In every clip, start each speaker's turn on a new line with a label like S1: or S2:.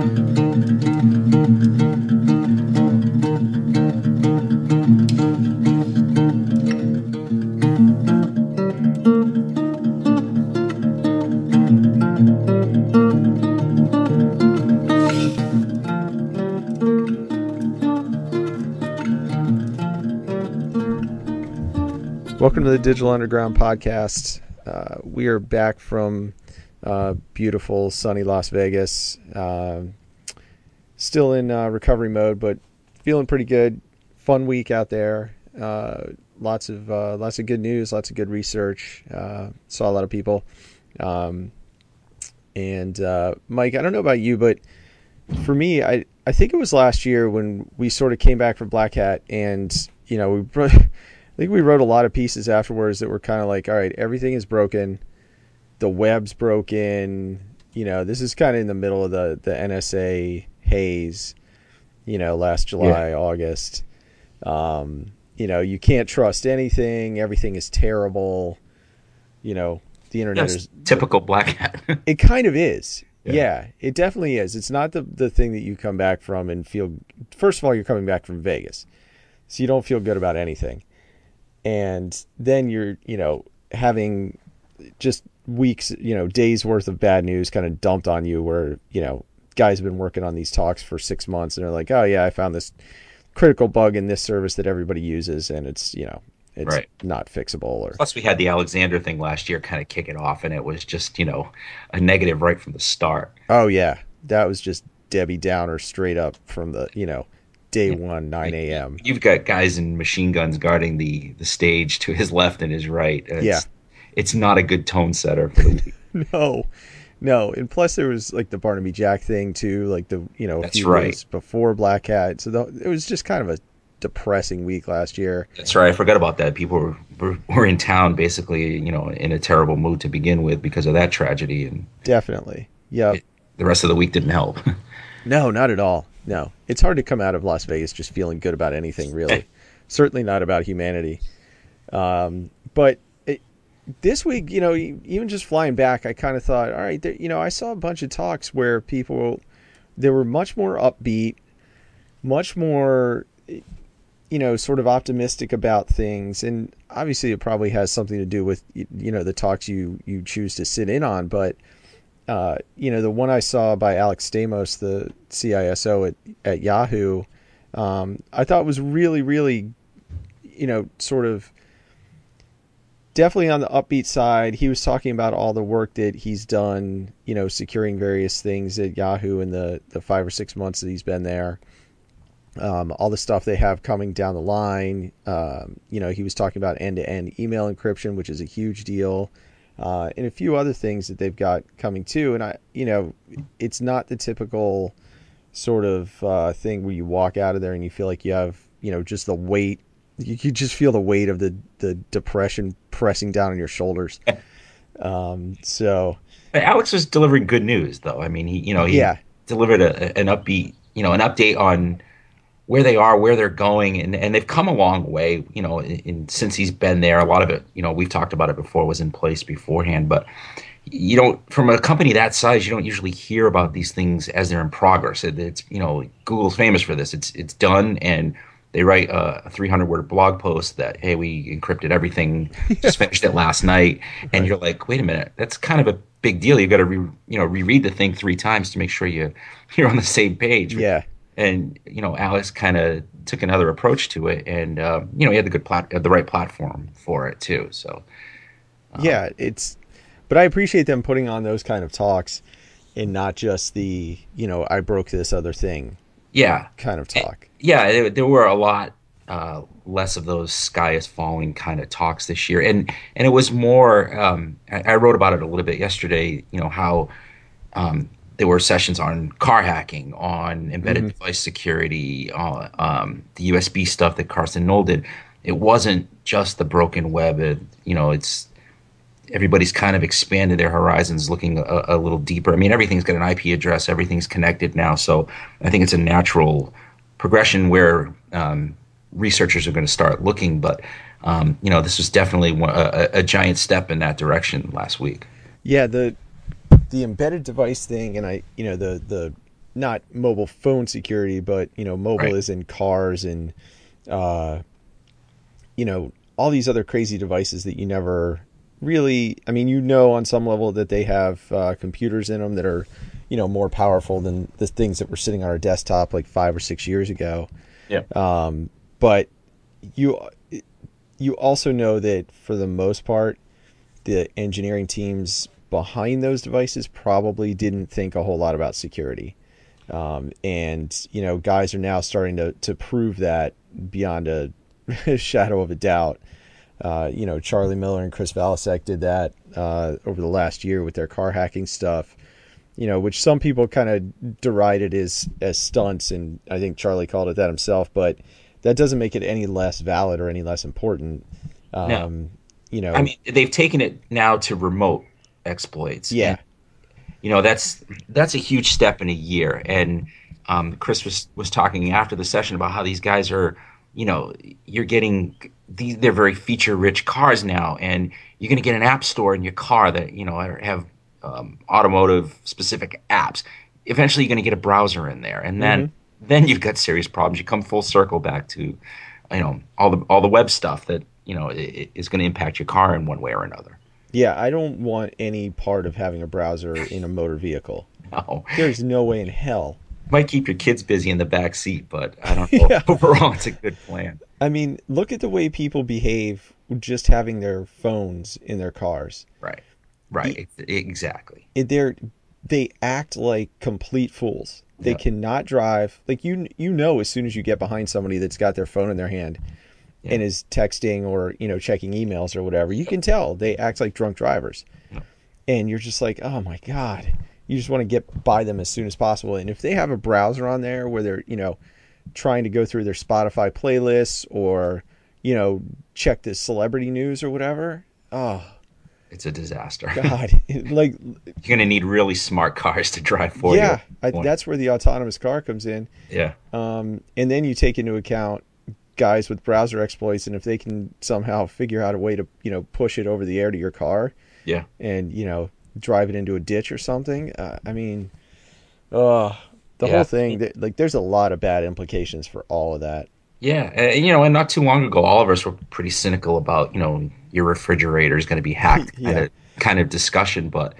S1: Welcome to the Digital Underground podcast. We are back from beautiful, sunny Las Vegas. Still in recovery mode, but feeling pretty good. Fun week out there. Lots of good news, lots of good research. Saw a lot of people. And Mike, I don't know about you, but for me, I think it was last year when we sort of came back from Black Hat, and I think we wrote a lot of pieces afterwards that were kind of like, all right, everything is broken. The web's broken. This is kind of in the middle of the NSA haze, last July, August. You can't trust anything. Everything is terrible. The internet is
S2: typical Black Hat.
S1: It kind of is. Yeah, it definitely is. It's not the thing that you come back from and feel. First of all, you're coming back from Vegas, so you don't feel good about anything. And then you're, having just weeks, days worth of bad news kind of dumped on you where, guys have been working on these talks for 6 months and they're like, oh yeah, I found this critical bug in this service that everybody uses. And it's, it's
S2: right.
S1: Not fixable.
S2: Plus we had the Alexander thing last year kind of kick it off, and it was just, a negative right from the start.
S1: Oh yeah. That was just Debbie Downer straight up from the, day one, 9 a.m.
S2: You've got guys in machine guns guarding the stage to his left and his right. It's not a good tone setter for the week.
S1: No. And plus there was like the Barnaby Jack thing too, like a few days before Black Hat. So it was just kind of a depressing week last year.
S2: That's right. I forgot about that. People were in town basically, in a terrible mood to begin with because of that tragedy. And
S1: definitely. Yeah.
S2: The rest of the week didn't help.
S1: No, not at all. No, it's hard to come out of Las Vegas just feeling good about anything, really. Certainly not about humanity. But this week, even just flying back, I kind of thought, all right, I saw a bunch of talks where they were much more upbeat, much more, sort of optimistic about things. And obviously it probably has something to do with, the talks you choose to sit in on. But the one I saw by Alex Stamos, the CISO at Yahoo, I thought was really, really, sort of definitely on the upbeat side. He was talking about all the work that he's done, securing various things at Yahoo in the 5 or 6 months that he's been there. All the stuff they have coming down the line. He was talking about end-to-end email encryption, which is a huge deal. And a few other things that they've got coming too. And it's not the typical sort of thing where you walk out of there and you feel like you have, just the weight. You just feel the weight of the depression pressing down on your shoulders.
S2: But Alex was delivering good news, though. I mean, he delivered an upbeat, an update on where they are, where they're going, and they've come a long way, since he's been there. A lot of it, we've talked about it before, was in place beforehand, but from a company that size, you don't usually hear about these things as they're in progress. It's Google's famous for this. It's done, and they write a 300-word blog post that, hey, we encrypted everything, just finished it last night, and you're like, wait a minute, that's kind of a big deal. You've got to reread the thing 3 times to make sure you're on the same page.
S1: Yeah.
S2: And Alex kind of took another approach to it, and he had the right platform for it too. So
S1: but I appreciate them putting on those kind of talks, and not just the I broke this other thing.
S2: Yeah,
S1: kind of talk.
S2: There were a lot less of those sky is falling kind of talks this year, and it was more. I wrote about it a little bit yesterday. How there were sessions on car hacking, on embedded device security, the USB stuff that Carsten Knoll did. It wasn't just the broken web. It's everybody's kind of expanded their horizons, looking a little deeper. I mean, everything's got an IP address. Everything's connected now. So I think it's a natural progression where researchers are going to start looking. But, this was definitely a giant step in that direction last week.
S1: Yeah, the embedded device thing, and the not mobile phone security, but mobile
S2: Right.
S1: is in cars and uh, all these other crazy devices that you never really. I mean, on some level that they have computers in them that are more powerful than the things that were sitting on our desktop like 5 or 6 years ago.
S2: Yeah.
S1: But you you also know that for the most part, the engineering teams behind those devices probably didn't think a whole lot about security. And guys are now starting to prove that beyond a shadow of a doubt. Charlie Miller and Chris Valasek did that over the last year with their car hacking stuff. Which some people kind of derided as stunts, and I think Charlie called it that himself. But that doesn't make it any less valid or any less important.
S2: No.
S1: Um,
S2: I mean, they've taken it now to remote exploits, and
S1: yeah,
S2: that's a huge step in a year. And Chris was talking after the session about how these guys are, you're getting these, they're very feature rich cars now, and you're going to get an app store in your car that have automotive specific apps. Eventually, you're going to get a browser in there, and
S1: hmm
S2: then you've got serious problems. You come full circle back to all the web stuff that is going to impact your car in one way or another.
S1: yeah. I don't want any part of having a browser in a motor vehicle.
S2: No,
S1: There's no way in hell.
S2: might keep your kids busy in the back seat, but I don't know.
S1: Yeah.
S2: If overall, it's a good plan.
S1: I mean, look at the way people behave just having their phones in their cars.
S2: Right,
S1: Y-
S2: right, exactly.
S1: They're they act like complete fools. They
S2: Yeah,
S1: cannot drive. Like as soon as you get behind somebody that's got their phone in their hand
S2: yeah,
S1: and is texting or checking emails or whatever, you can tell they act like drunk drivers.
S2: yeah,
S1: And you're just like, oh my god, you just want to get by them as soon as possible. And if they have a browser on there where they're trying to go through their Spotify playlists or check the celebrity news or whatever, oh
S2: it's a disaster.
S1: god, like
S2: You're going to need really smart cars to drive for you.
S1: yeah, that's where the autonomous car comes in.
S2: Yeah,
S1: And then you take into account guys with browser exploits, and if they can somehow figure out a way to push it over the air to your car
S2: yeah,
S1: and drive it into a ditch or something. I mean, uh, the whole
S2: yeah.
S1: thing. Like, there's a lot of bad implications for all of that.
S2: Yeah, and not too long ago, all of us were pretty cynical about, your refrigerator is going to be hacked
S1: Yeah,
S2: kind of discussion. But,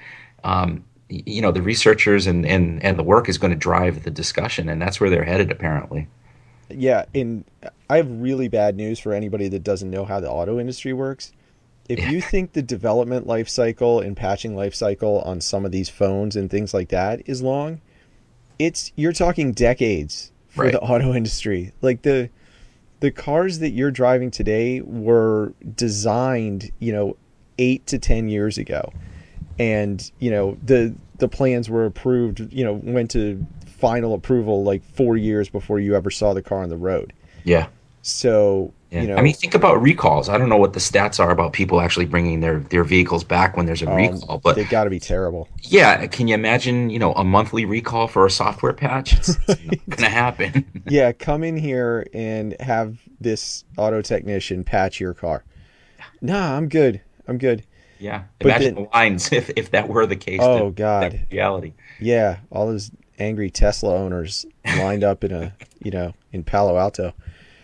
S2: the researchers and the work is going to drive the discussion, and that's where they're headed, apparently.
S1: yeah. And I have really bad news for anybody that doesn't know how the auto industry works. If
S2: Yeah,
S1: you think the development life cycle and patching life cycle on some of these phones and things like that is long, you're talking decades for
S2: right.
S1: the auto industry. Like the cars that you're driving today were designed, 8 to 10 years ago, and the plans were approved, went to final approval like 4 years before you ever saw the car on the road.
S2: Yeah,
S1: So
S2: yeah. I mean, think about recalls. I don't know what the stats are about people actually bringing their vehicles back when there's a recall, but
S1: they got to be terrible.
S2: yeah, can you imagine, a monthly recall for a software patch? It's not going to happen.
S1: Yeah, come in here and have this auto technician patch your car. Nah, I'm good. I'm good.
S2: Yeah,
S1: But
S2: imagine
S1: then,
S2: the lines if that were the case.
S1: oh
S2: That
S1: God,
S2: reality.
S1: yeah, all those angry Tesla owners lined up in Palo Alto.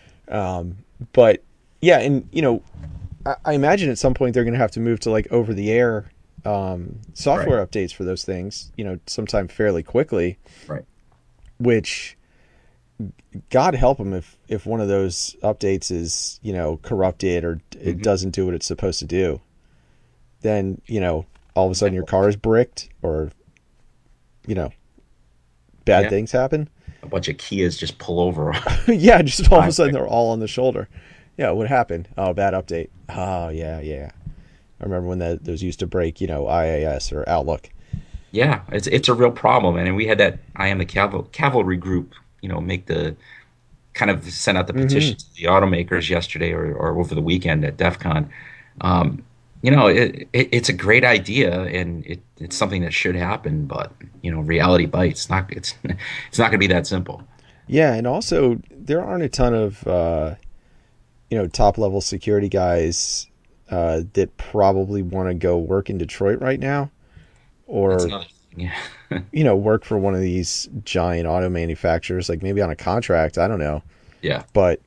S1: But yeah, and I imagine at some point they're going to have to move to like over the air
S2: Right,
S1: software updates for those things, sometime fairly quickly,
S2: right.
S1: which God help them if one of those updates is, corrupted or it
S2: Hmm.
S1: doesn't do what it's supposed to do. Then, all of a sudden your car is bricked or, you know, bad
S2: Yeah,
S1: thing happen.
S2: a bunch of Kias just pull over.
S1: Yeah, just all of a sudden
S2: Driveway.
S1: they're all on the shoulder. Yeah, what happened? Oh, bad update. Oh, yeah, yeah. I remember when those used to break, IAS or Outlook.
S2: Yeah, it's a real problem, and we had that I am the cavalry group, make the kind of sent out the
S1: Hmm
S2: petition to the automakers yesterday or over the weekend at DEF CON. Um, it's a great idea, and it's something that should happen, but reality bites. It's not going to be that simple.
S1: Yeah, and also there aren't a ton of top level security guys that probably want to go work in Detroit right now,
S2: That's
S1: or
S2: another. Yeah.
S1: work for one of these giant auto manufacturers, like maybe on a contract. I don't know,
S2: Yeah.
S1: but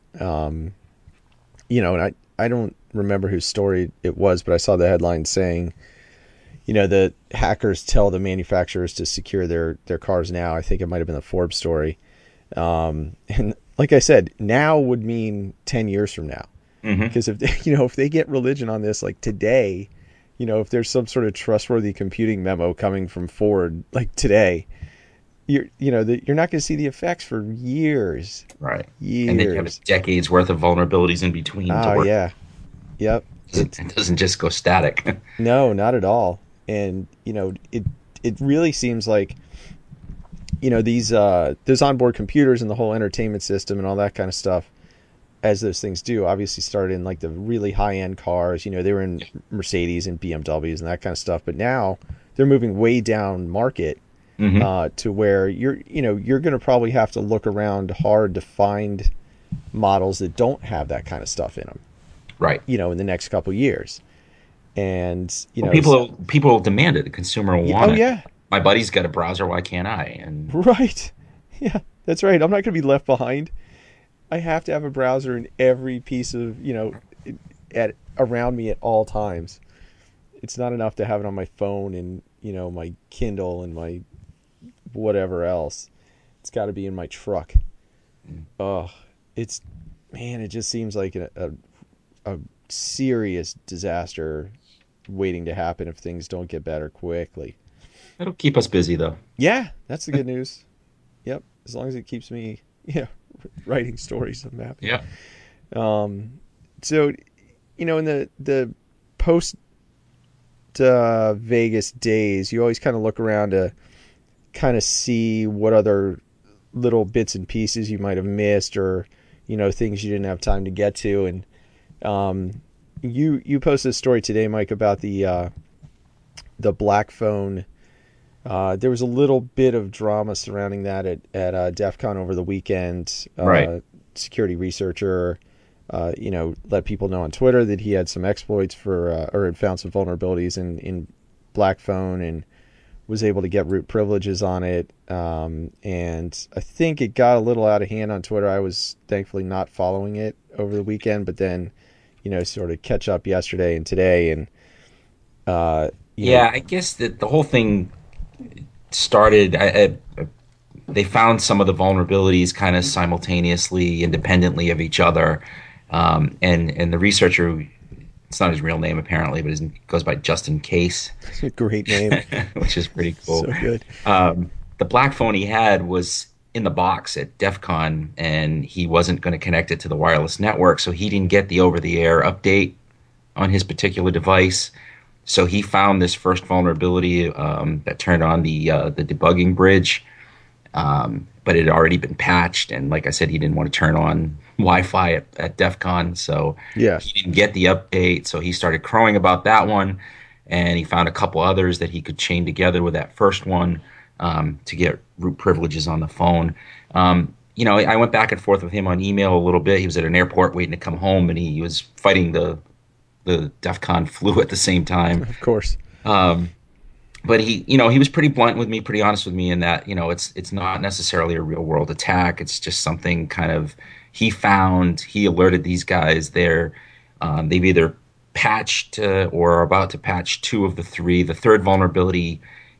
S1: and I don't remember whose story it was, but I saw the headline saying, the hackers tell the manufacturers to secure their cars now. I think it might have been the Forbes story. And like I said, now would mean 10 years from now.
S2: Hmm.
S1: Because if they, if they get religion on this, like today, if there's some sort of trustworthy computing memo coming from Ford, like today, you're not going to see the effects for years,
S2: Right. And then you have a
S1: years.
S2: decade's worth of vulnerabilities in between to
S1: Oh
S2: work.
S1: yeah, yep.
S2: It doesn't just go static.
S1: No, not at all. And it really seems like these those onboard computers and the whole entertainment system and all that kind of stuff, as those things do, obviously started in like the really high end cars. They were in Mercedes and BMWs and that kind of stuff. But now they're moving way down market,
S2: Hmm.
S1: to where you're going to probably have to look around hard to find models that don't have that kind of stuff in them.
S2: Right.
S1: In the next couple of years, and
S2: Well, people demand it. The consumer will
S1: oh
S2: want it.
S1: yeah,
S2: My buddy's got a browser. Why can't I? And
S1: right, yeah, that's right. I'm not going to be left behind. I have to have a browser in every piece of at around me at all times. It's not enough to have it on my phone and my Kindle and my whatever else. It's got to be in my truck. Oh, it's man, it just seems like a serious disaster waiting to happen if things don't get better quickly.
S2: it'll keep us busy, though.
S1: Yeah, that's the good news. Yep, as long as it keeps me, writing stories, I'm happy.
S2: Yeah.
S1: So, in the post Vegas days, you always kind of look around to kind of see what other little bits and pieces you might have missed, or things you didn't have time to get to. And you posted a story today, Mike, about the black phone. There was a little bit of drama surrounding that at DEF CON over the weekend.
S2: Right.
S1: Security researcher, let people know on Twitter that he had some exploits or had found some vulnerabilities in black phone and was able to get root privileges on it. And I think it got a little out of hand on Twitter. I was thankfully not following it over the weekend, but then, sort of catch up yesterday and today. And,
S2: Yeah, I guess that the whole thing started. They found some of the vulnerabilities kind of simultaneously, independently of each other, and the researcher, it's not his real name apparently, but goes by Justin Case,
S1: it's a great name.
S2: which is pretty cool.
S1: So good.
S2: The black phone he had was in the box at DEF CON, and he wasn't going to connect it to the wireless network, so he didn't get the over-the-air update on his particular device. So he found this first vulnerability that turned on the debugging bridge, but it had already been patched. And like I said, he didn't want to turn on Wi-Fi at DEF CON, so
S1: Yeah.
S2: he didn't get the update. So he started crowing about that one, and he found a couple others that he could chain together with that first one to get root privileges on the phone. I went back and forth with him on email a little bit. He was at an airport waiting to come home, and he was fighting the DEF CON flu at the same time.
S1: Of course.
S2: But he was pretty blunt with me, pretty honest with me in that, it's not necessarily a real world attack. It's just something kind of he found. He alerted these guys there. They've either patched or are about to patch two of the three. The third vulnerability,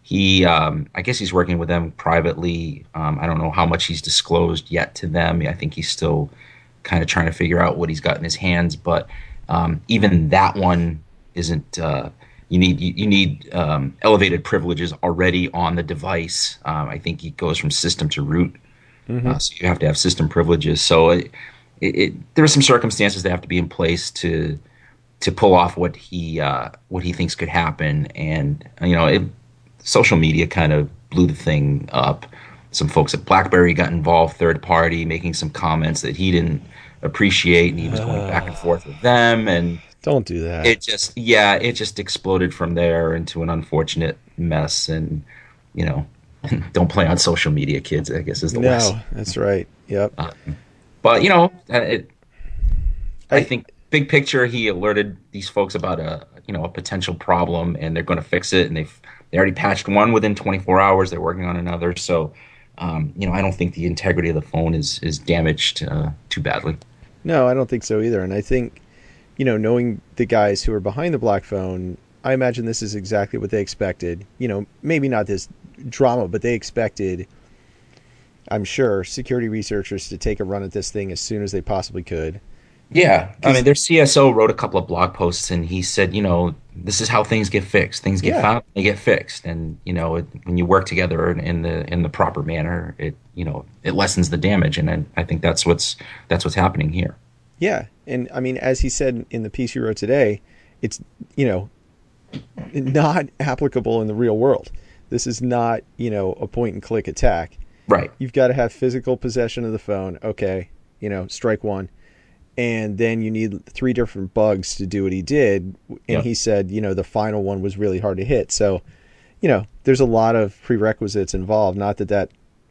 S2: I guess he's working with them privately. I don't know how much he's disclosed yet to them. I think he's still kind of trying to figure out what he's got in his hands. But even that one isn't. You need elevated privileges already on the device. I think it goes from system to root, so you have to have system privileges. So there are some circumstances that have to be in place to pull off what he thinks could happen. And social media kind of blew the thing up. Some folks at BlackBerry got involved, third party, making some comments that he didn't appreciate, and he was going back and forth with them. And
S1: Don't do that.
S2: it just exploded from there into an unfortunate mess. And don't play on social media, kids, I guess is the lesson.
S1: No, that's right. Yep.
S2: But I
S1: I
S2: think big picture, he alerted these folks about a potential problem, and they're going to fix it. And they already patched one within 24 hours. They're working on another. So, I don't think the integrity of the phone is damaged too badly.
S1: No, I don't think so either. And I think, knowing the guys who are behind the Black Phone, I imagine this is exactly what they expected. Maybe not this drama, but they expected, I'm sure, security researchers to take a run at this thing as soon as they possibly could.
S2: Yeah, I mean,
S1: Because,
S2: their CSO wrote a couple of blog posts, and he said, this is how things get fixed. Things get
S1: yeah,
S2: found, they get fixed, and when you work together in the proper manner, it lessens the damage, and I think that's what's happening here.
S1: yeah. And I mean, as he said in the piece you wrote today, it's, you know, not applicable in the real world. This is not, a point and click attack.
S2: Right.
S1: You've got to have physical possession of the phone. Okay, strike one. And then you need three different bugs to do what he did. And
S2: Yep.
S1: he said, the final one was really hard to hit. So, there's a lot of prerequisites involved. Not that,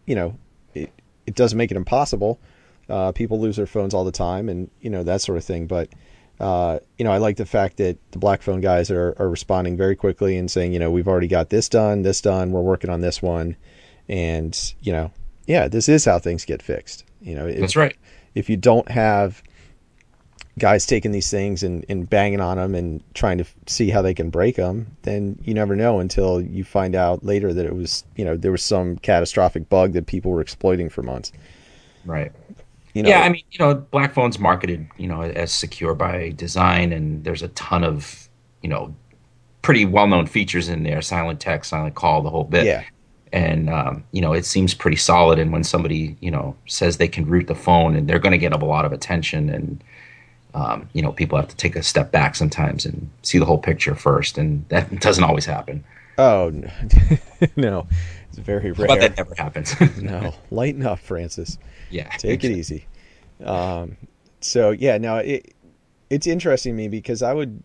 S1: it doesn't make it impossible. People lose their phones all the time and, that sort of thing. But, I like the fact that the Black Phone guys are responding very quickly and saying, we've already got this done, we're working on this one. And, yeah, this is how things get fixed.
S2: That's right.
S1: If you don't have guys taking these things and banging on them and trying to see how they can break them, then you never know until you find out later that it was, there was some catastrophic bug that people were exploiting for months.
S2: Right.
S1: You
S2: Yeah,
S1: know,
S2: I mean, Black Phone's marketed, as secure by design, and there's a ton of, pretty well-known features in there, silent text, silent call, the whole bit.
S1: yeah.
S2: And it seems pretty solid. And when somebody, says they can root the phone, and they're going to get a lot of attention, and people have to take a step back sometimes and see the whole picture first, and that doesn't always happen.
S1: Oh, no. No, it's very
S2: But
S1: rare.
S2: that never happens.
S1: No, lighten up, Francis.
S2: Yeah,
S1: Take it easy. So yeah, no, it's interesting to me because I would,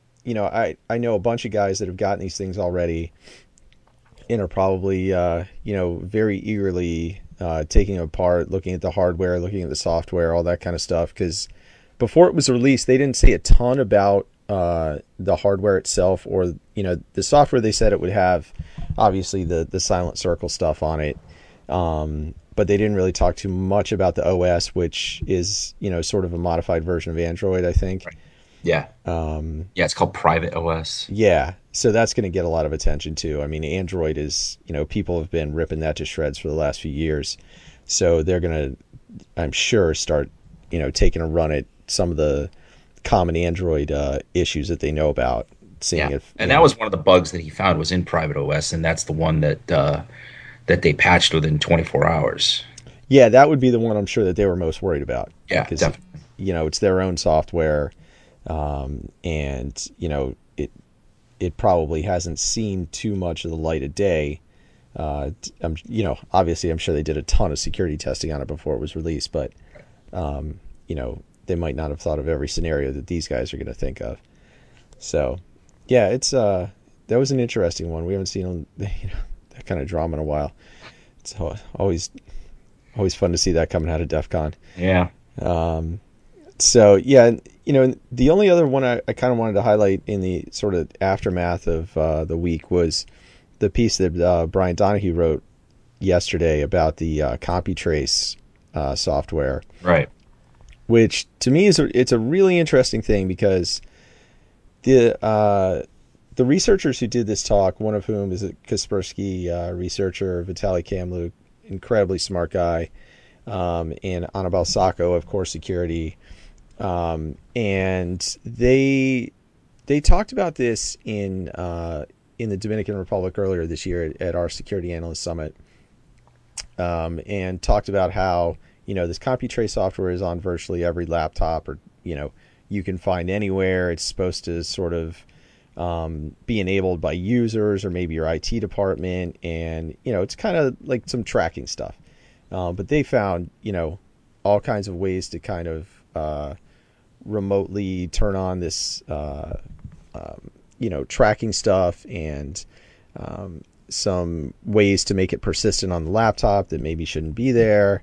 S1: I know a bunch of guys that have gotten these things already and are probably, very eagerly taking it apart, looking at the hardware, looking at the software, all that kind of stuff. Because before it was released, they didn't say a ton about the hardware itself or, the software. They said it would have, obviously, the Silent Circle stuff on it. But they didn't really talk too much about the OS, which is, sort of a modified version of Android, I think.
S2: right. Yeah, yeah. It's called Private OS.
S1: Yeah, so that's going to get a lot of attention too. I mean, Android is, people have been ripping that to shreds for the last few years. So they're going to, I'm sure, start, taking a run at some of the common Android issues that they know about, seeing
S2: Yeah,
S1: if,
S2: and that was one of the bugs that he found was in Private OS, and that's the one that they patched within 24 hours.
S1: yeah, that would be the one I'm sure that they were most worried about.
S2: Yeah,
S1: Because,
S2: definitely.
S1: it's their own software. And, it probably hasn't seen too much of the light of day. Obviously, I'm sure they did a ton of security testing on it before it was released, but, they might not have thought of every scenario that these guys are going to think of. So, yeah, that was an interesting one. We haven't seen, that kind of drama in a while. It's always fun to see that coming out of DEF CON.
S2: Yeah.
S1: So yeah, the only other one I kind of wanted to highlight in the sort of aftermath of the week was the piece that Brian Donahue wrote yesterday about the CompuTrace software,
S2: Right.
S1: which to me it's a really interesting thing because the researchers who did this talk, one of whom is a Kaspersky researcher, Vitaly Kamluk, incredibly smart guy, and Annabelle Sacco of Core Security. And they talked about this in the Dominican Republic earlier this year at our Security Analyst Summit, and talked about how this CompuTrace software is on virtually every laptop, or you can find anywhere. It's supposed to sort of be enabled by users or maybe your IT department, and it's kind of like some tracking stuff. But they found all kinds of ways to kind of remotely turn on this, tracking stuff, and some ways to make it persistent on the laptop that maybe shouldn't be there.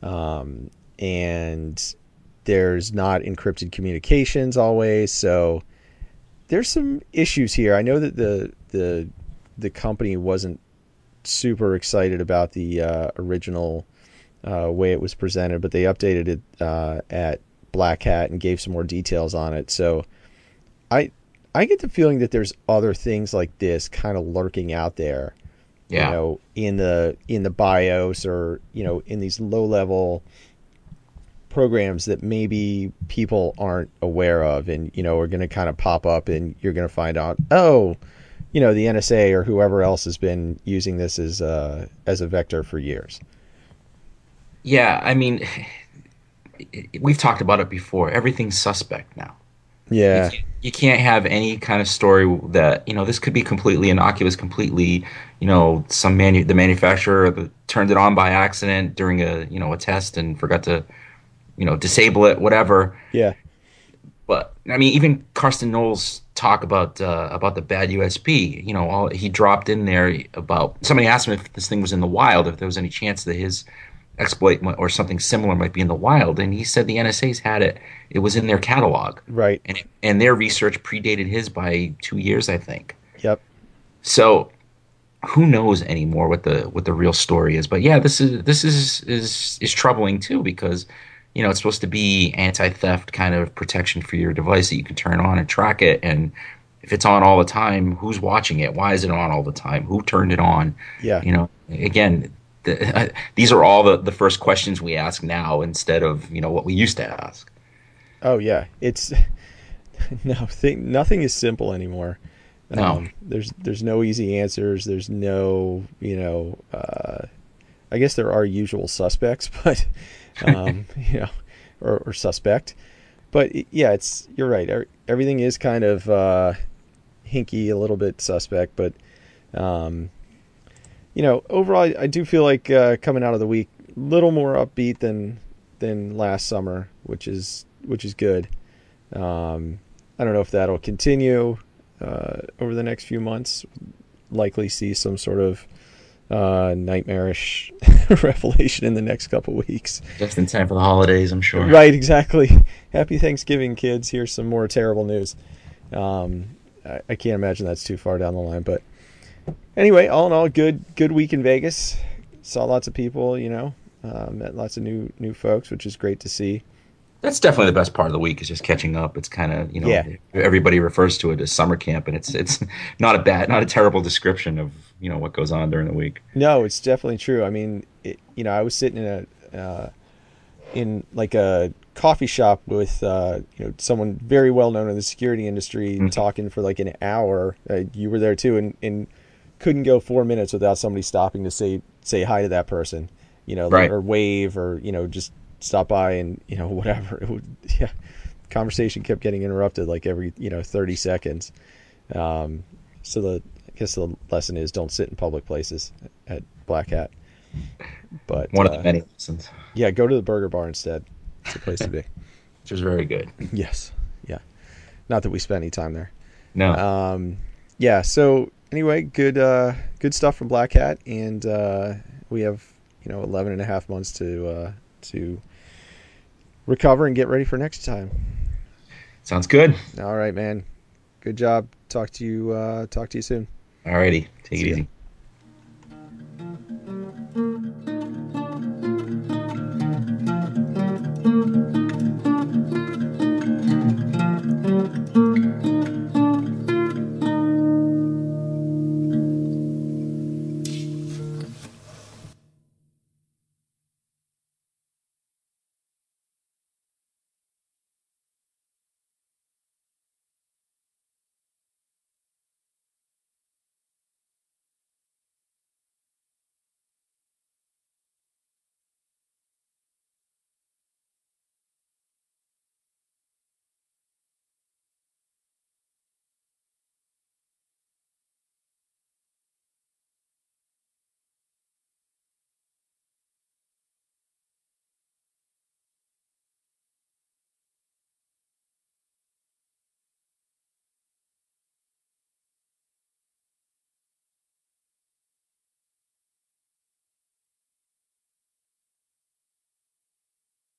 S1: And there's not encrypted communications always. So there's some issues here. I know that the the company wasn't super excited about the original way it was presented, but they updated it at Black Hat and gave some more details on it. So I get the feeling that there's other things like this kind of lurking out there, you
S2: Yeah.
S1: know, in the BIOS, or, you know, in these low level programs that maybe people aren't aware of, and, you know, are going to kind of pop up, and you're going to find out, oh, you know, the NSA or whoever else has been using this as a vector for years.
S2: Yeah, I mean, we've talked about it before. Everything's suspect now.
S1: Yeah,
S2: You can't have any kind of story that, this could be completely innocuous, completely, the manufacturer turned it on by accident during a test and forgot to, disable it, whatever.
S1: yeah,
S2: But I mean, even Carsten Knowles talk about the bad USB. He dropped in there about somebody asked him if this thing was in the wild, if there was any chance that his or something similar might be in the wild, and he said the NSA's had it. It was in their catalog,
S1: right.
S2: and their research predated his by 2 years, I think.
S1: Yep.
S2: So who knows anymore what the real story is? But yeah, this is troubling too, because it's supposed to be anti-theft kind of protection for your device that you can turn on and track it. And if it's on all the time, who's watching it? Why is it on all the time? Who turned it on?
S1: Yeah.
S2: Again, these are all the first questions we ask now instead of what we used to ask.
S1: Oh yeah. It's nothing is simple anymore.
S2: No.
S1: There's no easy answers. There's no, I guess there are usual suspects, but or suspect. But yeah, you're right. Everything is kind of hinky, a little bit suspect, but overall, I do feel like coming out of the week a little more upbeat than last summer, which is good. I don't know if that'll continue over the next few months. Likely see some sort of nightmarish revelation in the next couple weeks.
S2: Just in time for the holidays, I'm sure.
S1: Right, exactly. Happy Thanksgiving, kids. Here's some more terrible news. I can't imagine that's too far down the line, but anyway, all in all, good week in Vegas. Saw lots of people, met lots of new folks, which is great to see.
S2: That's definitely the best part of the week, is just catching up. It's kind of,
S1: Yeah.
S2: everybody refers to it as summer camp, and it's not a terrible description of, what goes on during the week.
S1: No, it's definitely true. I mean, I was sitting in like a coffee shop with someone very well known in the security industry, talking for like an hour. You were there too, and couldn't go 4 minutes without somebody stopping to say hi to that person,
S2: Right.
S1: or wave, or just stop by and whatever. Yeah, conversation kept getting interrupted like every 30 seconds. So I guess the lesson is, don't sit in public places at Black Hat. But
S2: One of the many lessons,
S1: yeah, go to the burger bar instead. It's the place to be.
S2: which is very good.
S1: Yes. Yeah. Not that we spent any time there.
S2: No.
S1: Yeah. So anyway, good stuff from Black Hat, and we have 11 and a half months to recover and get ready for next time.
S2: Sounds good.
S1: All right, man. Good job. Talk to you soon.
S2: Alrighty. Take it
S1: See ya.
S2: easy.